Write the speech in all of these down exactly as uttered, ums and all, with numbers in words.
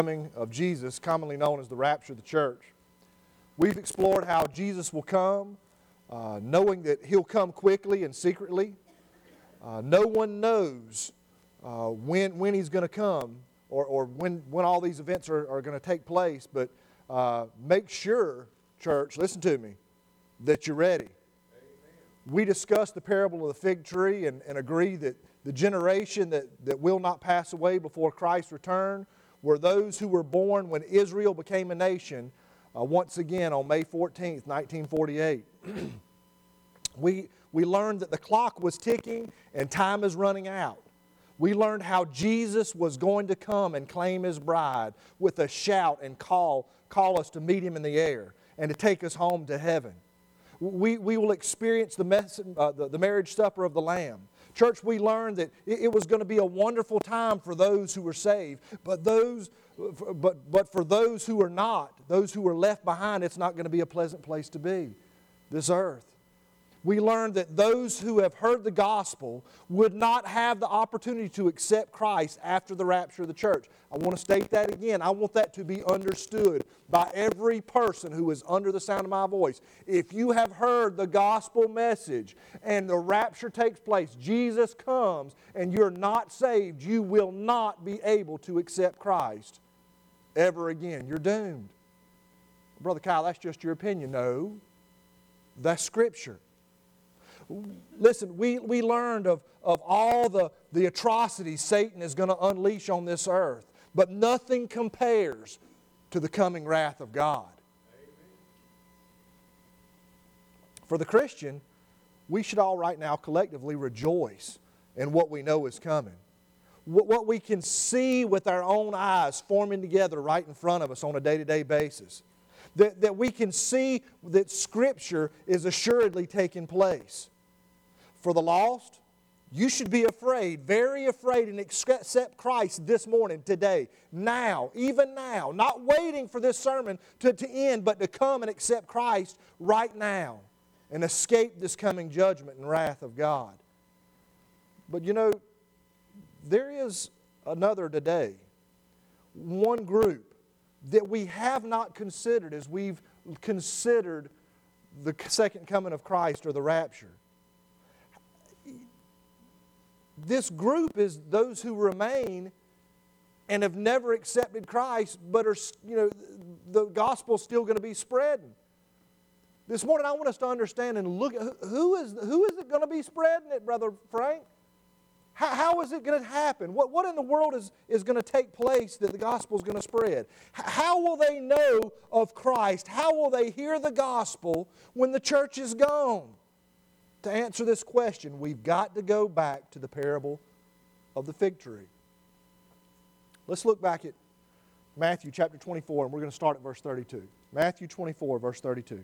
coming of Jesus, commonly known as the rapture of the church. We've explored how Jesus will come, uh, knowing that He'll come quickly and secretly. Uh, no one knows uh, when, when He's going to come or, or when, when all these events are, are going to take place, but uh, make sure, church, listen to me, that you're ready. Amen. We discussed the parable of the fig tree and, and agree that the generation that, that will not pass away before Christ's return were those who were born when Israel became a nation, uh, once again on May fourteenth, nineteen forty-eight. we, we learned that the clock was ticking and time is running out. We learned how Jesus was going to come and claim His bride with a shout and call, call us to meet Him in the air and to take us home to heaven. We, we will experience the, mess, uh, the, the marriage supper of the Lamb. Church, we learned that it was going to be a wonderful time for those who were saved, but those, but, but for those who are not, those who are left behind, it's not going to be a pleasant place to be, this earth. We learned that those who have heard the gospel would not have the opportunity to accept Christ after the rapture of the church. I want to state that again. I want that to be understood by every person who is under the sound of my voice. If you have heard the gospel message and the rapture takes place, Jesus comes, and you're not saved, you will not be able to accept Christ ever again. You're doomed. Brother Kyle, that's just your opinion. No, that's Scripture. Listen, we, we learned of, of all the, the atrocities Satan is going to unleash on this earth, but nothing compares to the coming wrath of God. Amen. For the Christian, we should all right now collectively rejoice in what we know is coming. What, what we can see with our own eyes forming together right in front of us on a day-to-day basis. That, that we can see that Scripture is assuredly taking place. For the lost, you should be afraid, very afraid, and accept Christ this morning, today, now, even now. Not waiting for this sermon to, to end, but to come and accept Christ right now and escape this coming judgment and wrath of God. But you know, there is another today, one group that we have not considered as we've considered the second coming of Christ or the rapture. This group is those who remain and have never accepted Christ, but are, you know, the gospel's still going to be spreading. This morning I want us to understand and look at who is, who is it going to be spreading it, Brother Frank? How, how is it going to happen? What, what in the world is, is going to take place that the gospel is going to spread? How will they know of Christ? How will they hear the gospel when the church is gone? To answer this question, we've got to go back to the parable of the fig tree. Let's look back at Matthew chapter twenty-four, and we're going to start at verse thirty-two. Matthew twenty-four, verse thirty-two.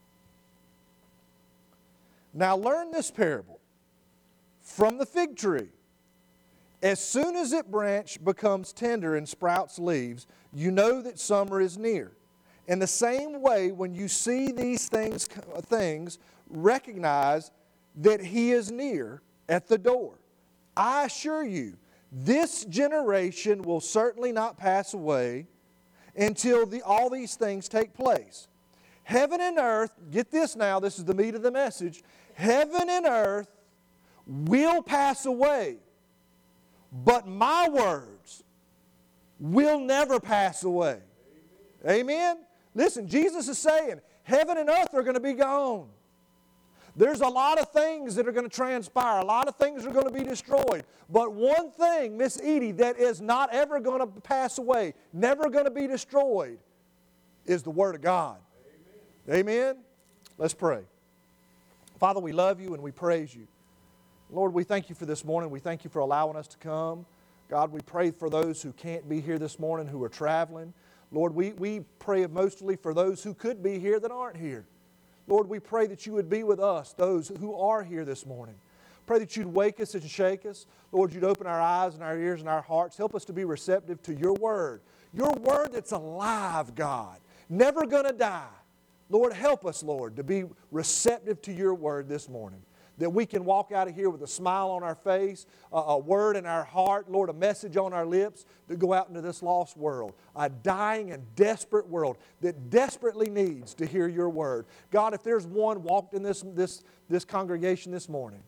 Now learn this parable from the fig tree. As soon as its branch becomes tender and sprouts leaves, you know that summer is near. In the same way, when you see these things, things recognize that He is near at the door. I assure you, this generation will certainly not pass away until the, all these things take place. Heaven and earth, get this now, this is the meat of the message. Heaven and earth will pass away, but my words will never pass away. Amen? Amen? Listen, Jesus is saying, heaven and earth are going to be gone. There's a lot of things that are going to transpire. A lot of things are going to be destroyed. But one thing, Miss Edie, that is not ever going to pass away, never going to be destroyed, is the Word of God. Amen. Amen? Let's pray. Father, we love You and we praise You. Lord, we thank You for this morning. We thank You for allowing us to come. God, we pray for those who can't be here this morning, who are traveling. Lord, we, we pray mostly for those who could be here that aren't here. Lord, we pray that You would be with us, those who are here this morning. Pray that You'd wake us and shake us. Lord, You'd open our eyes and our ears and our hearts. Help us to be receptive to Your Word. Your Word that's alive, God. Never going to die. Lord, help us, Lord, to be receptive to Your Word this morning. that we can walk out of here with a smile on our face, a, a word in our heart, Lord, a message on our lips to go out into this lost world, a dying and desperate world that desperately needs to hear your word. God, if there's one walked in this, this, this congregation this morning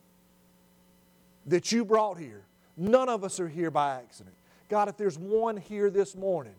that you brought here, none of us are here by accident. God, if there's one here this morning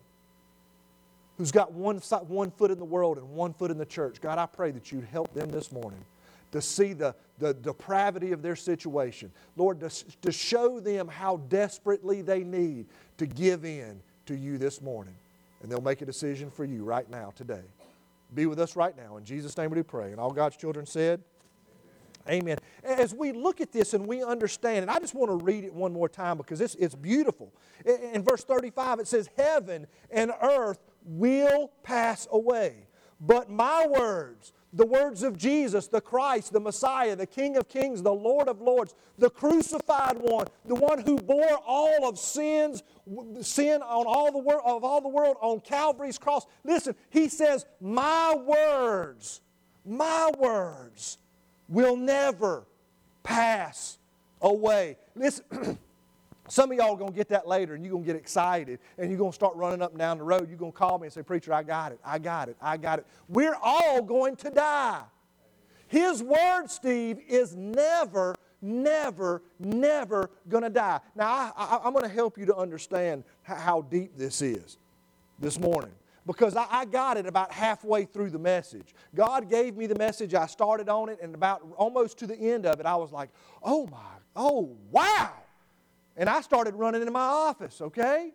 who's got one, one foot in the world and one foot in the church, God, I pray that you'd help them this morning to see the, the depravity of their situation. Lord, to, to show them how desperately they need to give in to you this morning. And they'll make a decision for you right now, today. Be with us right now. In Jesus' name we do pray. And all God's children said, amen. As we look at this and we understand, and I just want to read it one more time because it's, it's beautiful. In verse thirty-five it says, heaven and earth will pass away, but my words, the words of Jesus, the Christ, the Messiah, the King of Kings, the Lord of Lords, the crucified one, the one who bore all of sins, sin on all the world, of all the world on Calvary's cross. Listen, he says, my words, my words will never pass away. Listen, some of y'all are going to get that later and you're going to get excited and you're going to start running up and down the road. You're going to call me and say, preacher, I got it, I got it, I got it. We're all going to die. His word, Steve, is never, never, never going to die. Now, I, I, I'm going to help you to understand how deep this is this morning. Because I, I got it about halfway through the message. God gave me the message, I started on it, and about almost to the end of it, I was like, oh my, oh wow. And I started running into my office, okay?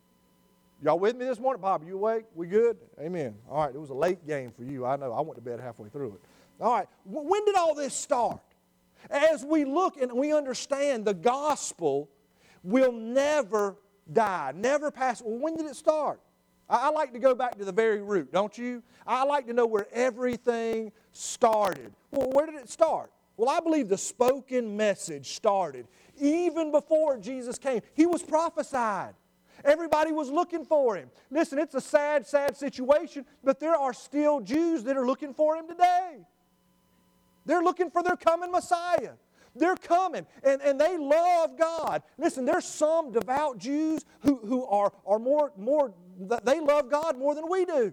Y'all with me this morning? Bob, you awake? We good? Amen. All right, it was a late game for you. I know. I went to bed halfway through it. All right, when did all this start? As we look and we understand the gospel will never die, never pass. Well, when did it start? I like to go back to the very root, don't you? I like to know where everything started. Well, where did it start? Well, I believe the spoken message started even before Jesus came. He was prophesied. Everybody was looking for Him. Listen, it's a sad, sad situation, but there are still Jews that are looking for Him today. They're looking for their coming Messiah. They're coming, and, and they love God. Listen, there's some devout Jews who, who are, are more, more, they love God more than we do.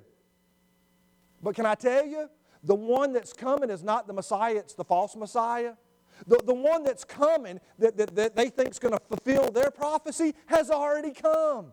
But can I tell you, the one that's coming is not the Messiah, it's the false Messiah. The, the one that's coming that, that, that they think is going to fulfill their prophecy has already come.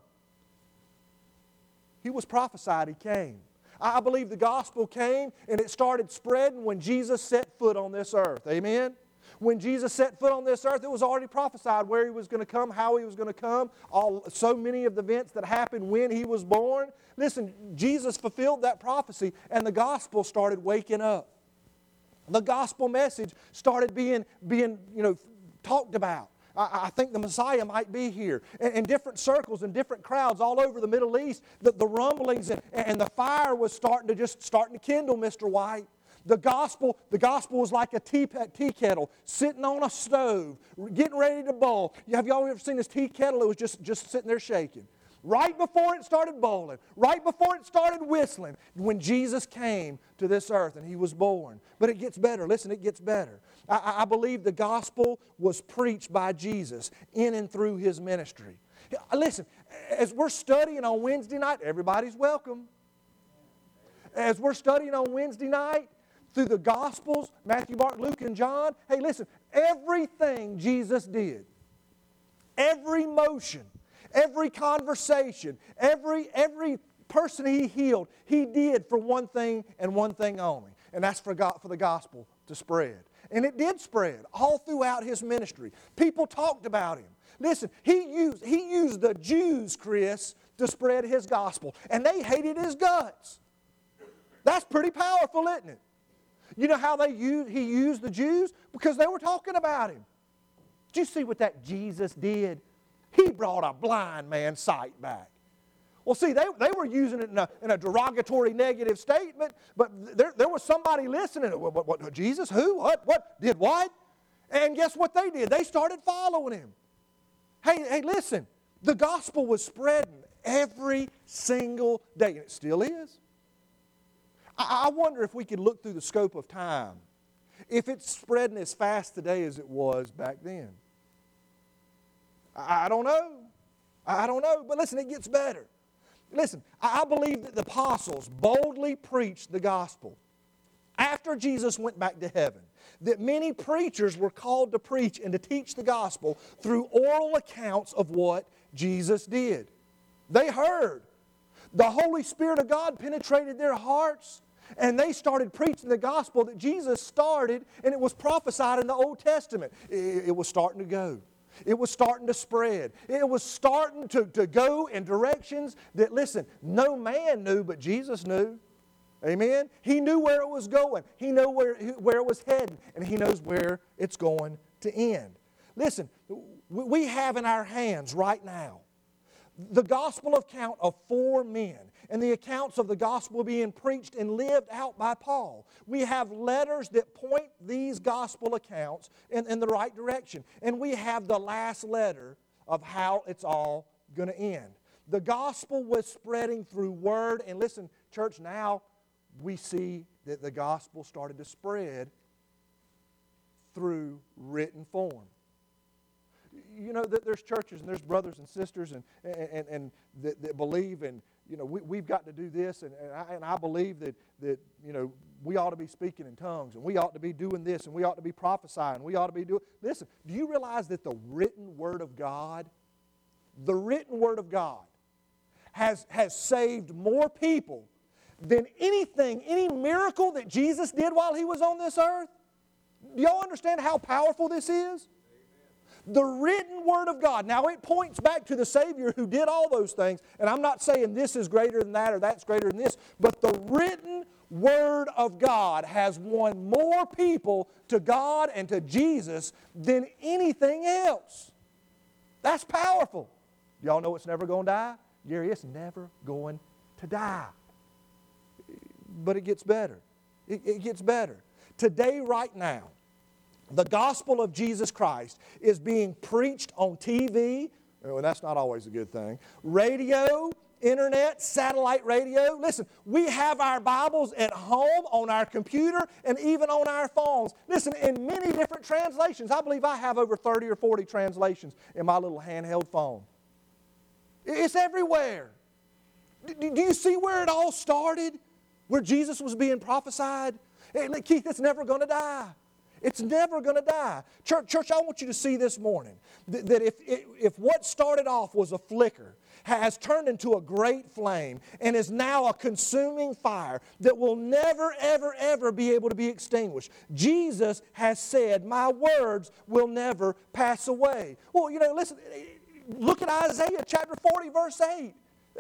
He was prophesied, He came. I believe the gospel came and it started spreading when Jesus set foot on this earth. Amen? When Jesus set foot on this earth, it was already prophesied where He was going to come, how He was going to come, all, so many of the events that happened when He was born. Listen, Jesus fulfilled that prophecy and the gospel started waking up. The gospel message started being, being you know, talked about. I, I think the Messiah might be here. In, in different circles and different crowds all over the Middle East, the, the rumblings and, and the fire was starting to just starting to kindle, Mister White. The gospel, the gospel was like a tea, tea kettle sitting on a stove, getting ready to boil. Have y'all ever seen this tea kettle? It was just, just sitting there shaking. Right before it started boiling, right before it started whistling, when Jesus came to this earth and He was born. But it gets better. Listen, it gets better. I, I believe the gospel was preached by Jesus in and through His ministry. Listen, as we're studying on Wednesday night, everybody's welcome. As we're studying on Wednesday night, through the Gospels, Matthew, Mark, Luke, and John, hey, listen, everything Jesus did, every motion, every conversation, every, every person He healed, He did for one thing and one thing only, and that's for, God, for the gospel to spread. And it did spread all throughout His ministry. People talked about Him. Listen, He used, he used the Jews, Chris, to spread His gospel, and they hated His guts. That's pretty powerful, isn't it? You know how they used, He used the Jews? Because they were talking about Him. Did you see what that Jesus did? He brought a blind man's sight back. Well, see, they, they were using it in a, in a derogatory, negative statement, but there, there was somebody listening. What, what, what, Jesus? Who? What? What? Did what? And guess what they did? They started following Him. Hey, hey, listen. The gospel was spreading every single day, and it still is. I wonder if we could look through the scope of time. if it's spreading as fast today as it was back then. I, I don't know. I don't know. But listen, it gets better. Listen, I, I believe that the apostles boldly preached the gospel after Jesus went back to heaven. That many preachers were called to preach and to teach the gospel through oral accounts of what Jesus did. They heard. The Holy Spirit of God penetrated their hearts, and they started preaching the gospel that Jesus started, and it was prophesied in the Old Testament. It, it was starting to go. It was starting to spread. It was starting to, to go in directions that, listen, no man knew, but Jesus knew. Amen? He knew where it was going. He knew where, where it was heading, and He knows where it's going to end. Listen, we have in our hands right now the gospel account of four men and the accounts of the gospel being preached and lived out by Paul. We have letters that point these gospel accounts in, in the right direction. And we have the last letter of how it's all going to end. The gospel was spreading through word. And listen, church, now we see that the gospel started to spread through written form. You know, there's churches and there's brothers and sisters and, and, and that, that believe in, you know, we, we've got to do this, and, and, I, and I believe that, that, you know, we ought to be speaking in tongues, and we ought to be doing this, and we ought to be prophesying, we ought to be doing... Listen, do you realize that the written Word of God, the written Word of God has, has saved more people than anything, any miracle that Jesus did while He was on this earth? Do y'all understand how powerful this is? The written Word of God. Now, it points back to the Savior who did all those things. And I'm not saying this is greater than that or that's greater than this. But the written Word of God has won more people to God and to Jesus than anything else. That's powerful. Y'all know it's never going to die? Gary, it's never going to die. But it gets better. It, it gets better. Today, right now, the gospel of Jesus Christ is being preached on T V, and that's not always a good thing, radio, internet, satellite radio. Listen, we have our Bibles at home, on our computer, and even on our phones. Listen, in many different translations. I believe I have over thirty or forty translations in my little handheld phone. It's everywhere. Do you see where it all started? Where Jesus was being prophesied? Hey, Keith, it's never going to die. It's never going to die. Church, church, I want you to see this morning that, that if, if what started off was a flicker, has turned into a great flame, and is now a consuming fire that will never, ever, ever be able to be extinguished. Jesus has said, my words will never pass away. Well, you know, listen, look at Isaiah chapter forty, verse eight.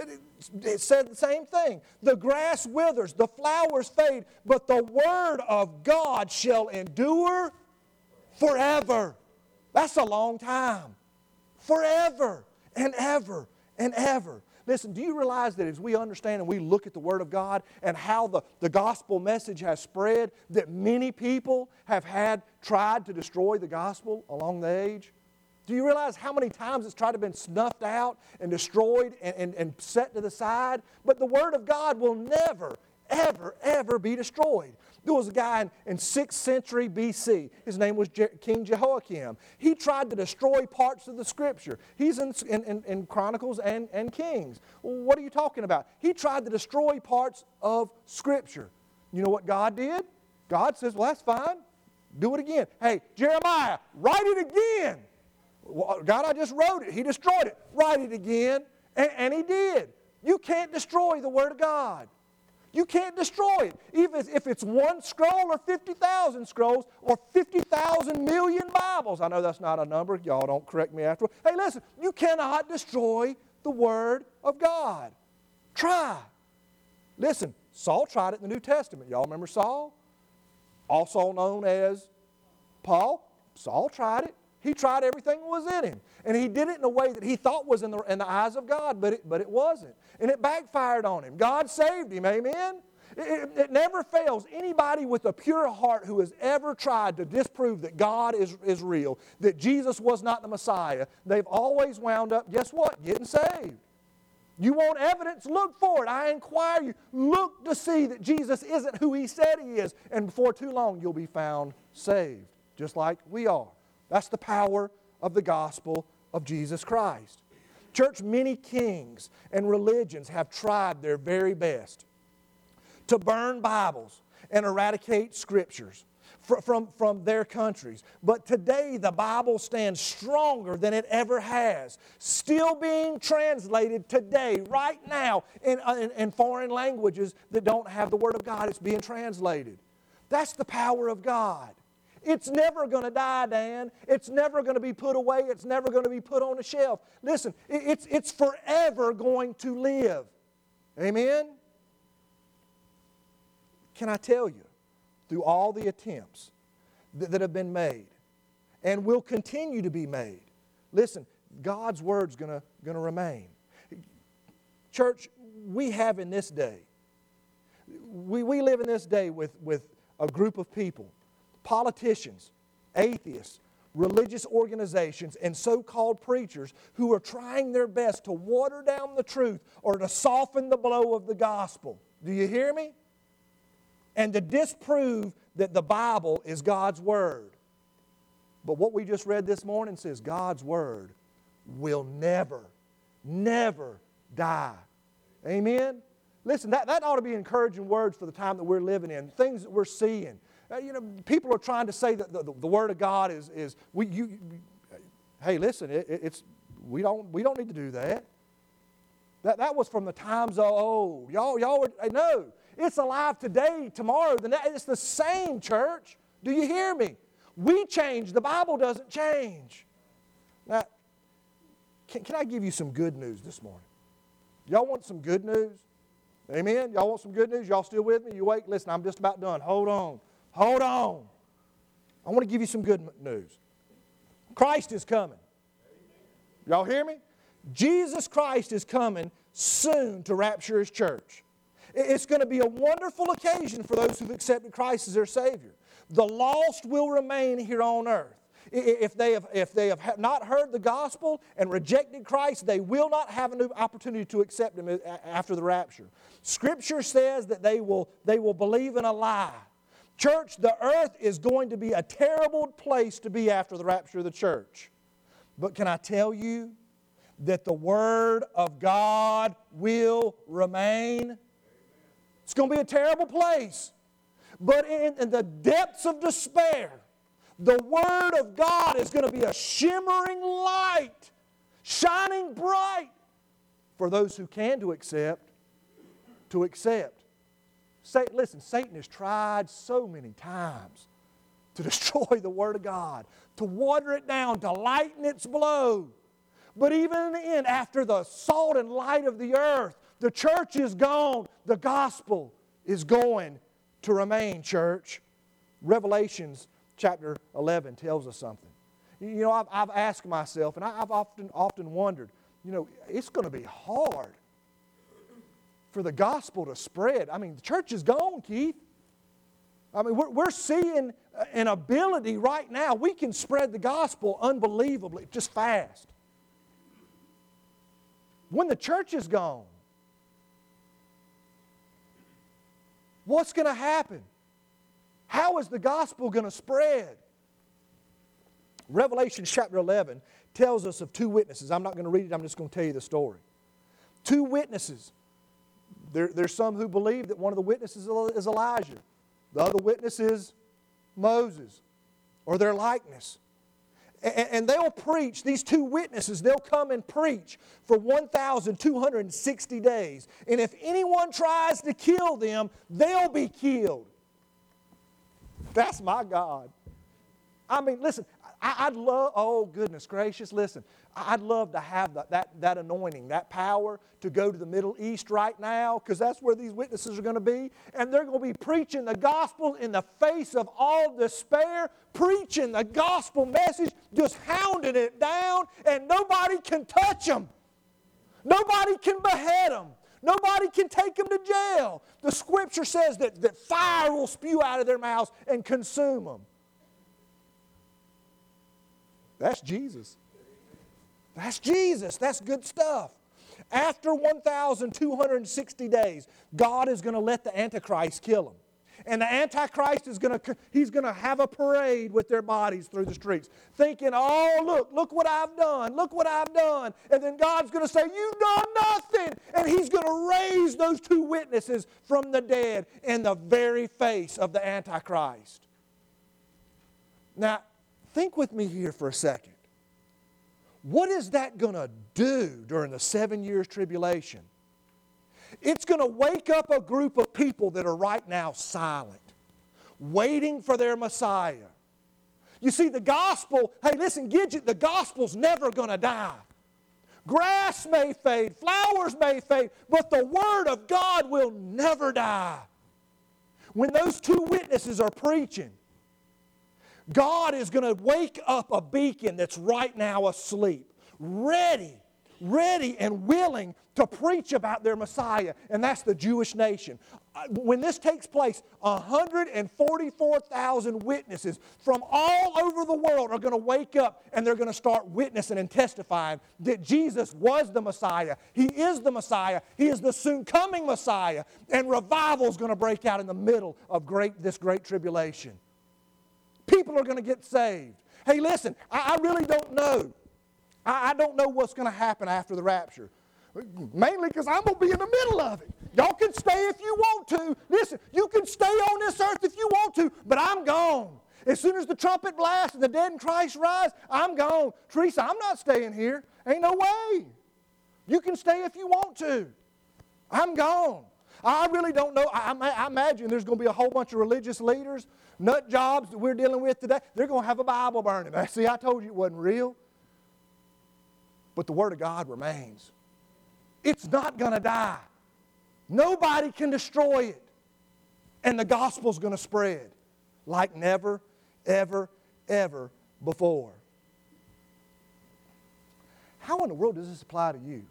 It said the same thing. The grass withers, the flowers fade, but the word of God shall endure forever. That's a long time. Forever and ever and ever. Listen, do you realize that as we understand and we look at the Word of God and how the, the gospel message has spread, that many people have had tried to destroy the gospel along the age? Do you realize how many times it's tried to be snuffed out and destroyed and, and, and set to the side? But the Word of God will never, ever, ever be destroyed. There was a guy in, in sixth century B C. His name was Je- King Jehoiakim. He tried to destroy parts of the Scripture. He's in, in, in Chronicles and, and Kings. Well, what are you talking about? He tried to destroy parts of Scripture. You know what God did? God says, well, that's fine. Do it again. Hey, Jeremiah, write it again. God, I just wrote it. He destroyed it. Write it again. And, and He did. You can't destroy the Word of God. You can't destroy it. Even if it's one scroll or fifty thousand scrolls or fifty thousand million Bibles. I know that's not a number. Y'all don't correct me afterward. Hey, listen. You cannot destroy the Word of God. Try. Listen, Saul tried it in the New Testament. Y'all remember Saul? Also known as Paul. Saul tried it. He tried everything that was in him. And he did it in a way that he thought was in the, in the eyes of God, but it, but it wasn't. And it backfired on him. God saved him, amen? It, it, it never fails. Anybody with a pure heart who has ever tried to disprove that God is, is real, that Jesus was not the Messiah, they've always wound up, guess what? Getting saved. You want evidence? Look for it. I inquire you. Look to see that Jesus isn't who He said He is. And before too long, you'll be found saved, just like we are. That's the power of the gospel of Jesus Christ. Church, many kings and religions have tried their very best to burn Bibles and eradicate Scriptures from, from, from their countries. But today the Bible stands stronger than it ever has. Still being translated today, right now, in, in, in foreign languages that don't have the Word of God. It's being translated. That's the power of God. It's never going to die, Dan. It's never going to be put away. It's never going to be put on a shelf. Listen, it's, it's forever going to live. Amen? Can I tell you, through all the attempts that, that have been made and will continue to be made, listen, God's Word's going to going to remain. Church, we have in this day, we, we live in this day with, with a group of people, politicians, atheists, religious organizations, and so-called preachers who are trying their best to water down the truth or to soften the blow of the gospel. Do you hear me? And to disprove that the Bible is God's Word. But what we just read this morning says God's Word will never, never die. Amen? Listen, that, that ought to be encouraging words for the time that we're living in, things that we're seeing. Uh, you know, people are trying to say that the, the, the Word of God is, is we, you, you, hey, listen, it, it's, we, don't, we don't need to do that. That, that was from the times of old. Y'all, y'all were, no. It's alive today, tomorrow. It's the same, church. Do you hear me? We change. The Bible doesn't change. Now, can, can I give you some good news this morning? Y'all want some good news? Amen? Y'all want some good news? Y'all still with me? You awake? Listen, I'm just about done. Hold on. Hold on. I want to give you some good news. Christ is coming. Y'all hear me? Jesus Christ is coming soon to rapture His church. It's going to be a wonderful occasion for those who've accepted Christ as their Savior. The lost will remain here on earth. If they have, if they have not heard the gospel and rejected Christ, they will not have an opportunity to accept Him after the rapture. Scripture says that they will, they will believe in a lie. Church, the earth is going to be a terrible place to be after the rapture of the church. But can I tell you that the Word of God will remain? It's going to be a terrible place. But in, in the depths of despair, the Word of God is going to be a shimmering light, shining bright for those who can to accept, to accept. Say, listen, Satan has tried so many times to destroy the Word of God, to water it down, to lighten its blow. But even in the end, after the salt and light of the earth, the church is gone. The gospel is going to remain, church. Revelations chapter eleven tells us something. You know, I've, I've asked myself, and I've often, often wondered, you know, it's going to be hard for the gospel to spread. I mean, the church is gone, Keith. I mean, we're, we're seeing an ability right now. We can spread the gospel unbelievably, just fast. When the church is gone, what's going to happen? How is the gospel going to spread? Revelation chapter eleven tells us of two witnesses. I'm not going to read it. I'm just going to tell you the story. Two witnesses. There, there's some who believe that one of the witnesses is Elijah. The other witness is Moses, or their likeness. And, and they'll preach, these two witnesses, they'll come and preach for one thousand two hundred sixty days. And if anyone tries to kill them, they'll be killed. That's my God. I mean, listen, I, I'd love, oh goodness gracious, listen, I'd love to have that, that, that anointing, that power to go to the Middle East right now, because that's where these witnesses are going to be. And they're going to be preaching the gospel in the face of all despair, preaching the gospel message, just hounding it down, and nobody can touch them. Nobody can behead them. Nobody can take them to jail. The Scripture says that, that fire will spew out of their mouths and consume them. That's Jesus. That's Jesus. That's good stuff. After one thousand two hundred sixty days, God is going to let the Antichrist kill him. And the Antichrist is going to, he's going to have a parade with their bodies through the streets, thinking, oh, look, look what I've done, look what I've done. And then God's going to say, you've done nothing. And He's going to raise those two witnesses from the dead in the very face of the Antichrist. Now, think with me here for a second. What is that going to do during the seven years tribulation? It's going to wake up a group of people that are right now silent, waiting for their Messiah. You see, the gospel, hey, listen, Gidget, the gospel's never going to die. Grass may fade, flowers may fade, but the Word of God will never die. When those two witnesses are preaching, God is going to wake up a beacon that's right now asleep, ready, ready and willing to preach about their Messiah, and that's the Jewish nation. When this takes place, one hundred forty-four thousand witnesses from all over the world are going to wake up, and they're going to start witnessing and testifying that Jesus was the Messiah. He is the Messiah. He is the soon-coming Messiah, and revival is going to break out in the middle of great, this great tribulation. People are going to get saved. Hey, listen, I, I really don't know. I, I don't know what's going to happen after the rapture. Mainly because I'm going to be in the middle of it. Y'all can stay if you want to. Listen, you can stay on this earth if you want to, but I'm gone. As soon as the trumpet blasts and the dead in Christ rise, I'm gone. Teresa, I'm not staying here. Ain't no way. You can stay if you want to. I'm gone. I really don't know. I, I imagine there's going to be a whole bunch of religious leaders, nut jobs that we're dealing with today. They're going to have a Bible burning. See, I told you it wasn't real. But the Word of God remains. It's not going to die. Nobody can destroy it. And the gospel's going to spread like never, ever, ever before. How in the world does this apply to you?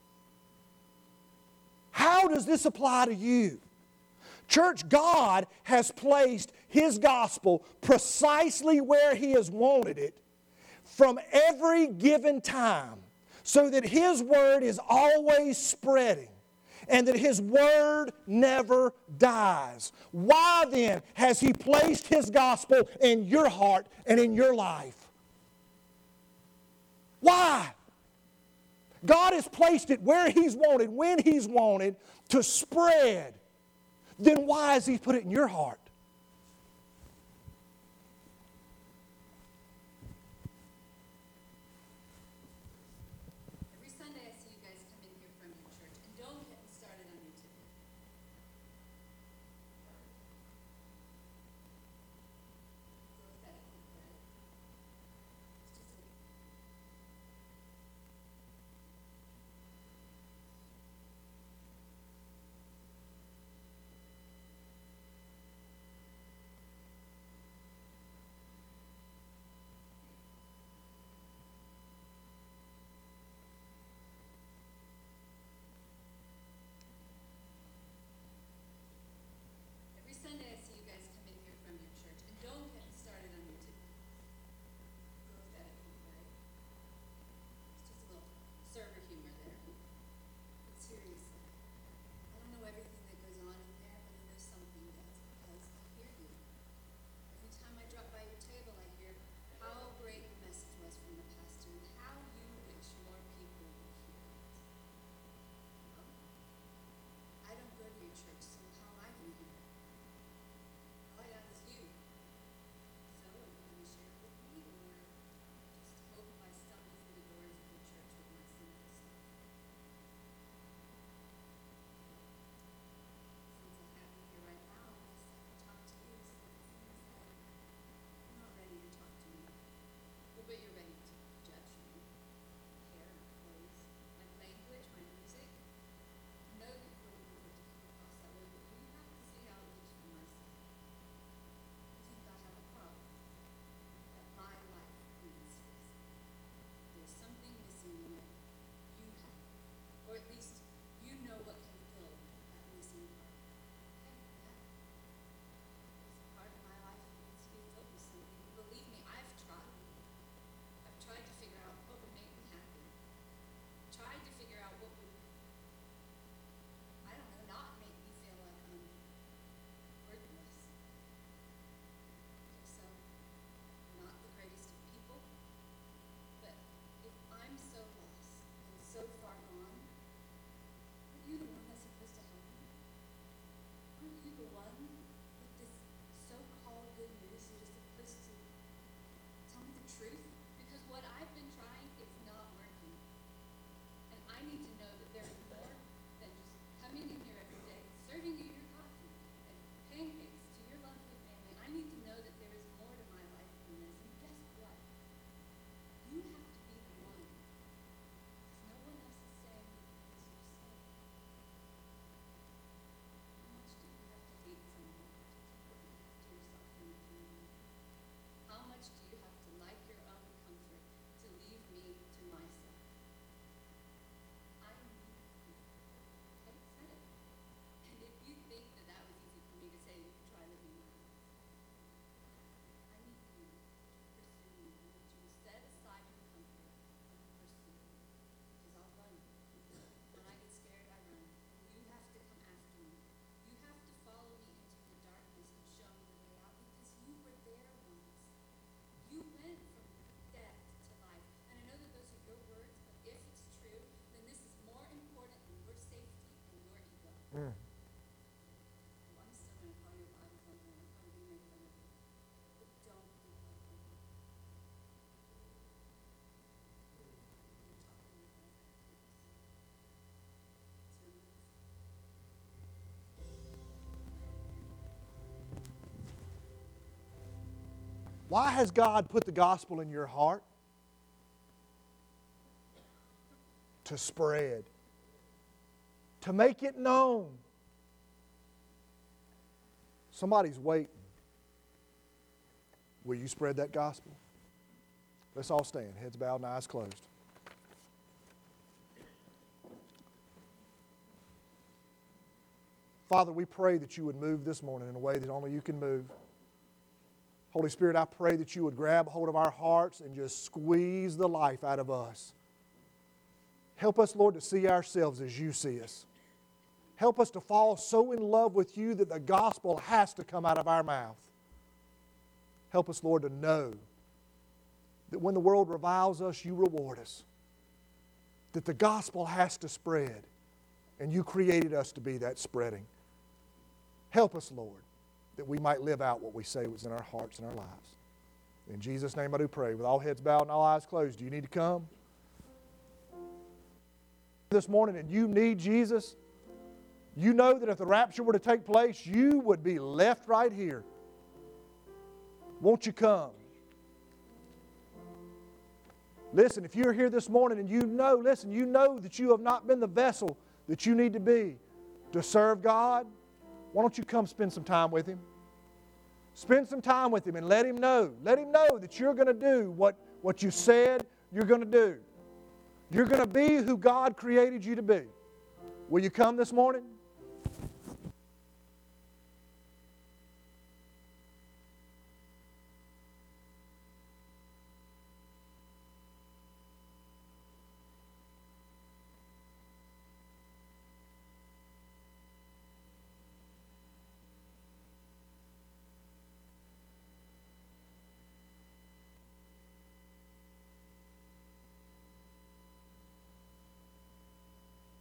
How does this apply to you? Church, God has placed His gospel precisely where He has wanted it from every given time, so that His word is always spreading and that His word never dies. Why then has He placed His gospel in your heart and in your life? Why? God has placed it where He's wanted, when He's wanted to spread. Then why has He put it in your heart? Mm. Why has God put the gospel in your heart? To spread. To make it known. Somebody's waiting. Will you spread that gospel? Let's all stand, heads bowed and eyes closed. Father, we pray that you would move this morning in a way that only you can move. Holy Spirit, I pray that you would grab hold of our hearts and just squeeze the life out of us. Help us, Lord, to see ourselves as you see us. Help us to fall so in love with you that the gospel has to come out of our mouth. Help us, Lord, to know that when the world reviles us, you reward us. That the gospel has to spread, and you created us to be that spreading. Help us, Lord, that we might live out what we say was in our hearts and our lives. In Jesus' name I do pray. With all heads bowed and all eyes closed, do you need to come this morning and you need Jesus? You know that if the rapture were to take place, you would be left right here. Won't you come? Listen, if you're here this morning and you know, listen, you know that you have not been the vessel that you need to be to serve God, why don't you come spend some time with Him? Spend some time with Him and let Him know. Let Him know that you're going to do what, what you said you're going to do. You're going to be who God created you to be. Will you come this morning?